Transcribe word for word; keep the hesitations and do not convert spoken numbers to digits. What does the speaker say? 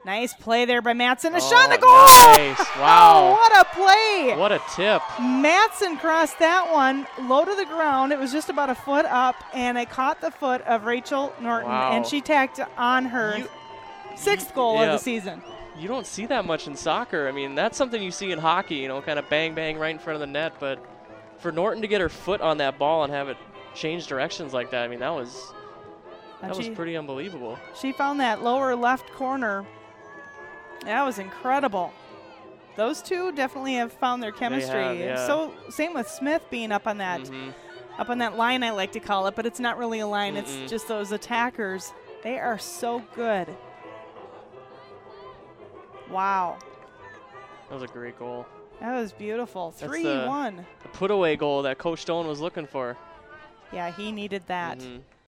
Nice play there by Matson. A oh, shot in the goal! Nice. Wow. Oh, what a play! What a tip. Matson crossed that one low to the ground. It was just about a foot up, and it caught the foot of Rachel Norton, Wow. and she tacked on her You, sixth goal yeah. of the season. You don't see that much in soccer. I mean, that's something you see in hockey, you know, kind of bang, bang right in front of the net. But for Norton to get her foot on that ball and have it change directions like that, I mean, that was that she, was pretty unbelievable. She found that lower left corner. That was incredible. Those two definitely have found their chemistry. Have, yeah. So same with Smith being up on that, mm-hmm. up on that line, I like to call it, but it's not really a line. Mm-mm. It's just those attackers. They are so good. Wow. That was a great goal. That was beautiful. That's three one. The put-away goal that Coach Stone was looking for. Yeah, he needed that. Mm-hmm.